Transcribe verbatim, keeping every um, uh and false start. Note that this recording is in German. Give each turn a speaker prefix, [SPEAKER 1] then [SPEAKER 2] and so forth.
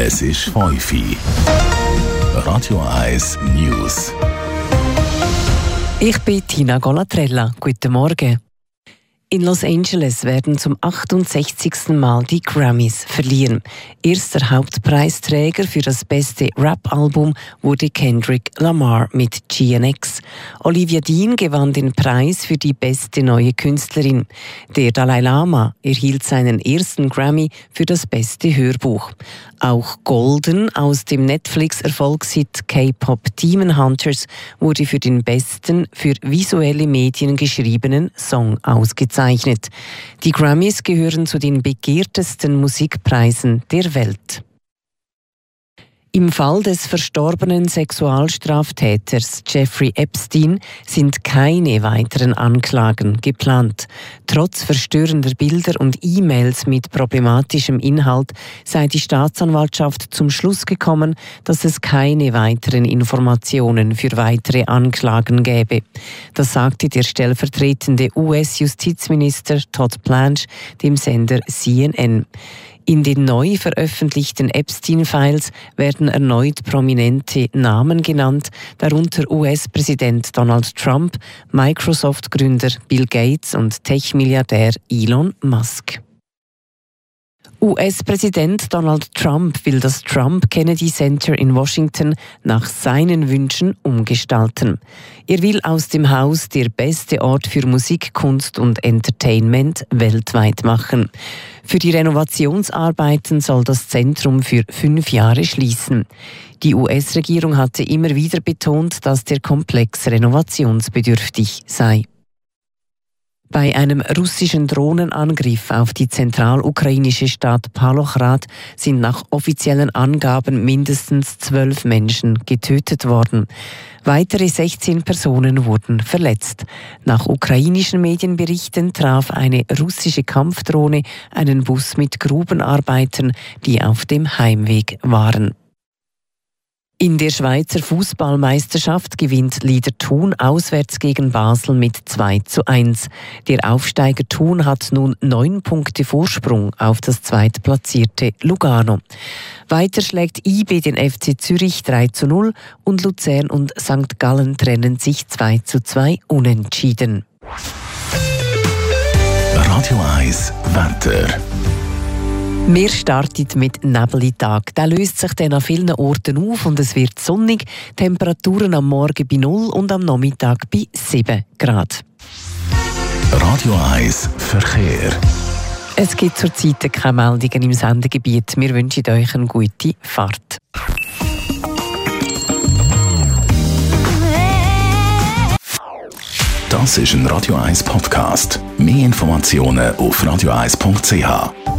[SPEAKER 1] Es ist fünf Uhr. Radio eins News.
[SPEAKER 2] Ich bin Tina Golatrella. Guten Morgen. In Los Angeles werden zum achtundsechzigsten Mal die Grammys verliehen. Erster Hauptpreisträger für das beste Rap-Album wurde Kendrick Lamar mit G N X. Olivia Dean gewann den Preis für die beste neue Künstlerin. Der Dalai Lama erhielt seinen ersten Grammy für das beste Hörbuch. Auch Golden aus dem Netflix-Erfolgshit K-Pop Demon Hunters wurde für den besten für visuelle Medien geschriebenen Song ausgezeichnet. Die Grammys gehören zu den begehrtesten Musikpreisen der Welt. Im Fall des verstorbenen Sexualstraftäters Jeffrey Epstein sind keine weiteren Anklagen geplant. Trotz verstörender Bilder und E-Mails mit problematischem Inhalt sei die Staatsanwaltschaft zum Schluss gekommen, dass es keine weiteren Informationen für weitere Anklagen gäbe. Das sagte der stellvertretende U S-Justizminister Todd Blanche dem Sender C N N. In den neu veröffentlichten Epstein-Files werden erneut prominente Namen genannt, darunter U S-Präsident Donald Trump, Microsoft-Gründer Bill Gates und Tech-Milliardär Elon Musk. U S-Präsident Donald Trump will das Trump-Kennedy Center in Washington nach seinen Wünschen umgestalten. Er will aus dem Haus der beste Ort für Musik, Kunst und Entertainment weltweit machen. Für die Renovationsarbeiten soll das Zentrum für fünf Jahre schließen. Die U S-Regierung hatte immer wieder betont, dass der Komplex renovationsbedürftig sei. Bei einem russischen Drohnenangriff auf die zentralukrainische Stadt Palochrad sind nach offiziellen Angaben mindestens zwölf Menschen getötet worden. Weitere sechzehn Personen wurden verletzt. Nach ukrainischen Medienberichten traf eine russische Kampfdrohne einen Bus mit Grubenarbeitern, die auf dem Heimweg waren. In der Schweizer Fußballmeisterschaft gewinnt Lieder Thun auswärts gegen Basel mit zwei zu eins. Der Aufsteiger Thun hat nun neun Punkte Vorsprung auf das zweitplatzierte Lugano. Weiter schlägt I B den F C Zürich drei zu null und Luzern und Sankt Gallen trennen sich zwei zu zwei unentschieden.
[SPEAKER 1] Radio eins Wetter.
[SPEAKER 2] Wir starten mit Nebeltag. Der löst sich dann an vielen Orten auf und es wird sonnig. Temperaturen am Morgen bei null und am Nachmittag bei sieben Grad.
[SPEAKER 1] Radio eins Verkehr.
[SPEAKER 2] Es gibt zurzeit keine Meldungen im Sendegebiet. Wir wünschen euch eine gute Fahrt.
[SPEAKER 1] Das ist ein Radio eins Podcast. Mehr Informationen auf radio eins punkt c h.